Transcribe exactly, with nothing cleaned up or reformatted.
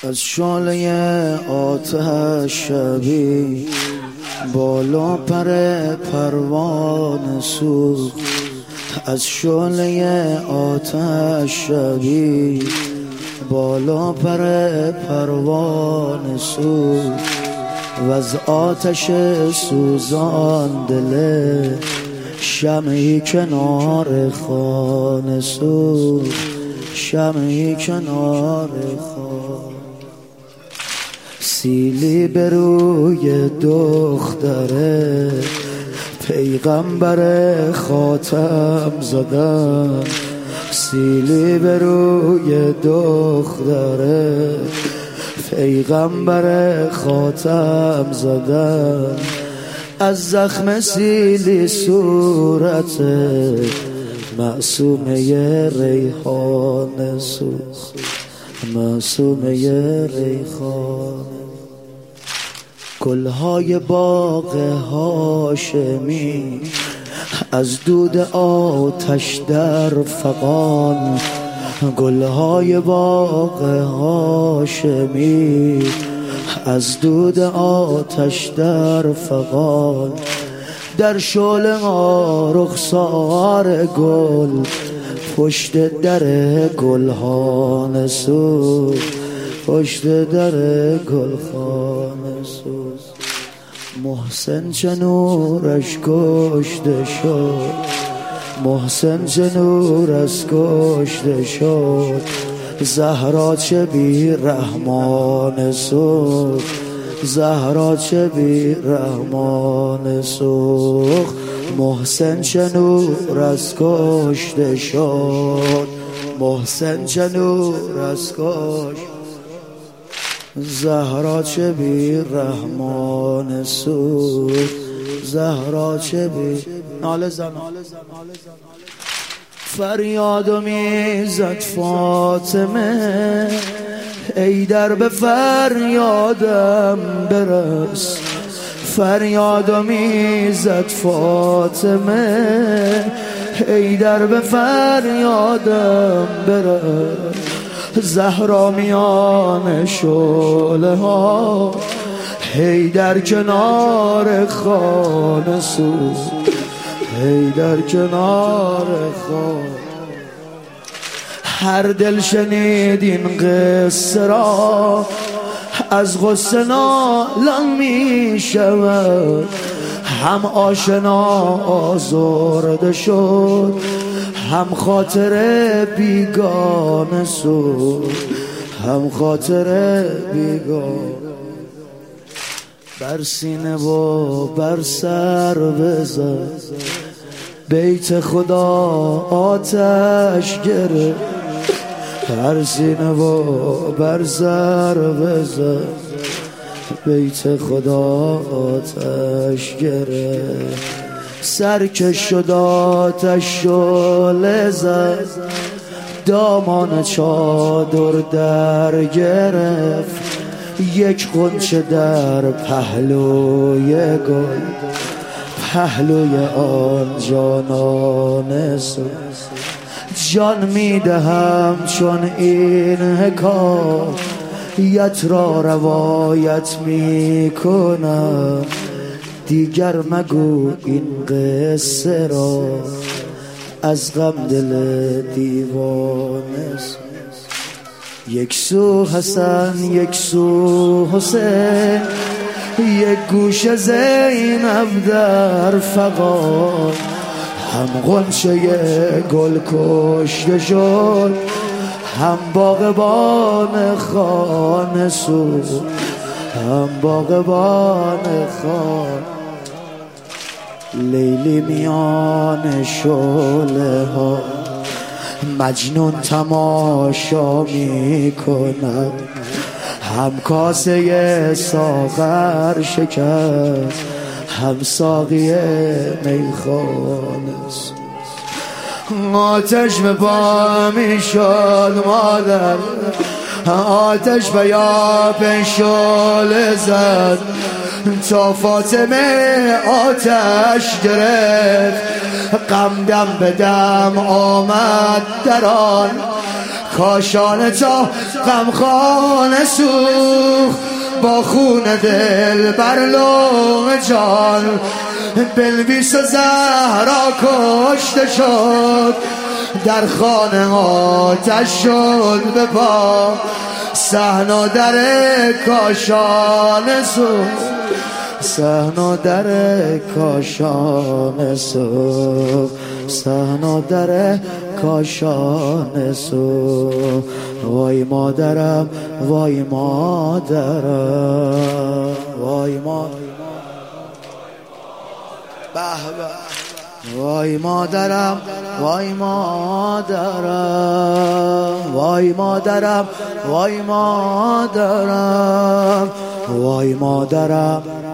از شعله آتش شبی بالا پر پروانه سوخت. از شعله آتش شبی بالا پر پروانه سوخت و از آتش سوزان دل شمعی کنار خانه سوخت. شمعی کنار خانه سیلی به روی دختره پیغمبر خاتم زدن. سیلی به روی دختره پیغمبر خاتم زدن. از زخم سیلی صورت معصومه ریحان سوخت. معصومه ریحان گلهای باغ هاشمی از دود آتش در فغان. گلهای باغ هاشمی از دود آتش در فغان. در شعله ما رخسار گل پشت در گلخانه سوخت. پشت در گلخانه سوخت. محسن چه نورش کشته شد. محسن چه نور از کشته شد. زهرا چه بی رحمان سوخت. زهرا چه بی رحمان سوخت. محسن چه نور از کشته شد. محسن چه نور از کشته. زهرا چه بی رحمان سوخت. زهرا چه بی ناله زن فریادو میزد فاطمه ای در به فریادم برس. فریادو میزد فاطمه ای در به فریادم برس. زهرا میان شعله ها هی در کنار خانه سوخت. هی در کنار خانه. هر دل شنید این قصه را از غصه نالان می شود. هم آشنا آزرده شد هم خاطر بیگانه سوخت. هم خاطر بیگانه. بر سینه و بر سر بزن بیت خدا آتش گرفت. بر سینه و بر سر بزن بیت خدا آتش گرفت. سرکش شد آتش شعله زد دامان چادر در گرفت. یک غنچه در پهلوی گل پهلوی آن جانانه سوخت. جان میدهم چون این حکایت را روایت میکنم. دیگر مگو این قصه را از غم دل دیوانه سوخت. یک سو حسن یک سو حسین یک گوشه زینب در فغان. هم غنچه گل کشته شد هم باغبان خانه سوخت. هم باغبان خانه. لیلی میان شعله ها مجنون تماشا می کند. هم کاسه ساغر شکست هم ساقی میخانه. آتش به پا می شد مادر آتش به یاب شعله زد. تا فاطمه آتش گرفت غم دم به دم آمد در آن کاشانه تا غمخانه سوخت با خون دل بر لوح جان بلبیس و زهرا کشته شد در خانه آتش شد به پا صحن در کاشانه سوخت صحن در کاشانه سوخت صحن در کاشانه سوخت وای مادرم وای مادرم وای مادرم به به وای مادرم وای مادرم وای مادرم وای مادرم وای مادرم